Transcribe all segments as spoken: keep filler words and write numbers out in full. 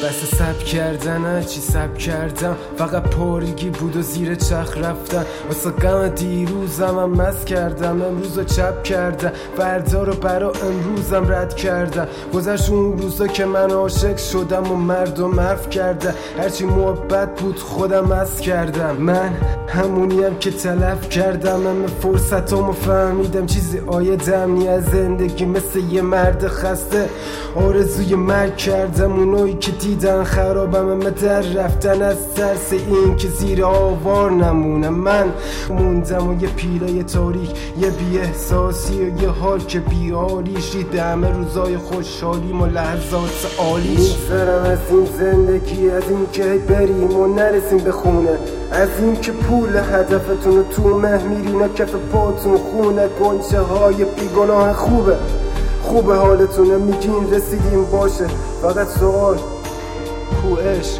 بس سب کردن چی سب کردم، فقط پارگی بود و زیر چرخ رفتن. واسه غم دیروزم هم مست کردم، امروز رو چپ کردم، فردا رو برا امروزم رد کردم. گذشت اون روزا که من عاشق شدم و مردم حرف کردم، هرچی محبت بود خودم از کردم. من همونیم که تلف کردم، همه فرصتامو فهمیدم چیزی آیدم نی از زندگی، مثل یه مرد خسته آرزوی مرگ کردم. اونایی که دیدن خرابم همه در رفتن از ترس این که زیر آوار نمونم. من موندم و یه پیله تاریک، یه بی احساسی و یه حال که بیاریش، ریده همه روزای خوشحالیم و لحظات عالیش. میگذرم از این زندگی، از این که بریم و نرسیم به خونه، از این که پول هدفتون رو تو مه میرین و کف پاتون خونه. گنچه های بیگناه خوبه خوبه حالتونه، میگین رسیدیم باشه، فقط سوال کو عشق؟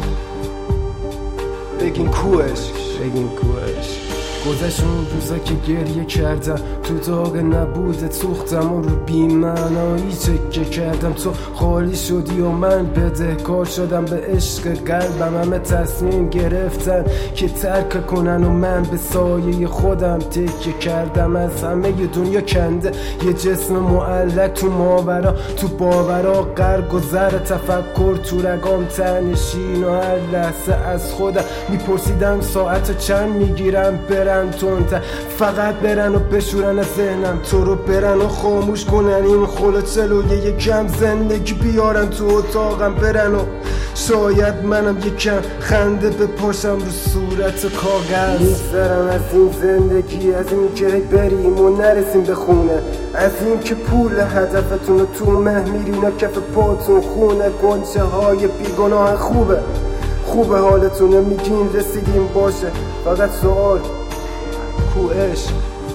بگین کو عشق؟ بگین کو عشق؟ گذشت اون روزا که گریه کردم، تو داغ نبوده سوختم و رو بی‌معنایی چکه کردم. تو خالی شدی و من بدهکار شدم به عشق قلبم. همه تصمیم گرفتن که ترک کنن و من به سایه خودم تکیه کردم. از همه ی دنیا کنده یه جسم معلق تو ماورا، تو باورا غرق و زر تفکر تو رگام تنشین. و هر لحظه از خودم میپرسیدم ساعت چند میگیرم برم تونتر، فقط برن و بشورن از ذهنم تو رو، برن و خاموش کنن این خلوچلو، یه یکم زندگی بیارن تو اتاقم، برن و شاید منم یکم خنده بپاشم رو صورت کاغذ. میگذرم از این زندگی، از این که بریم و نرسیم به خونه، از این که پول هدفتون رو تو مه میرین و کف پاتون خونه. گنچه های بیگناه خوبه خوبه حالتونه، میگین رسیدیم باشه، فقط سوال کو عشق؟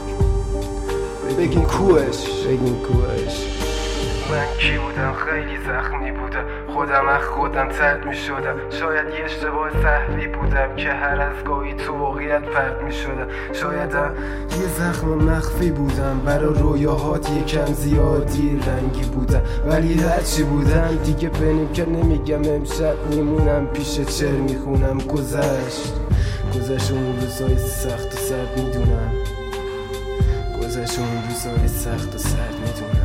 بگین کو عشق؟ بگین کو عشق؟ من کی بودم؟ خیلی زخمی بودم، خودم از خودم ترد می شدم. شاید یه اشتباه سهوی بودم که هر از گاهی تو واقعیت پرد می شدم. شاید یه زخم مخفی بودم، برا رویاهات یکم زیادی رنگی بودم. ولی هرچی بودم دیگه بنیم که نمیگم، امشب میمونم پیش چر میخونم. گذشت گذشت اون روزای سخت و سرد میدونم، گذشت اون روزای سخت و سرد میدونم.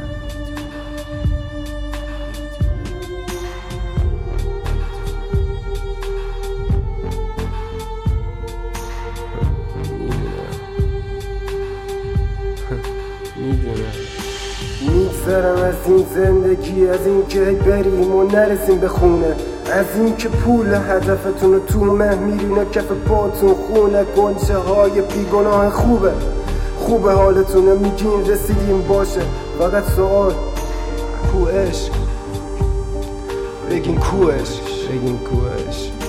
میگذرم از این زندگی، از این که بریم و نرسیم به خونه، از این که پول هدفتون رو تو مه میرین و کف پاتون خونه. گنچه های بیگناه خوبه خوبه حالتونه، میگین رسیدیم باشه، فقط سوال کو عشق؟ بگین کو عشق؟ بگین کو عشق؟